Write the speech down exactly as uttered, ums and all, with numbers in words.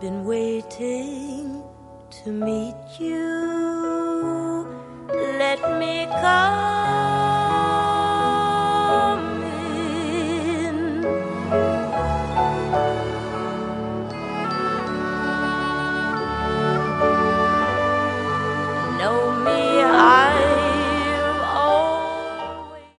been waiting to meet you. Let me come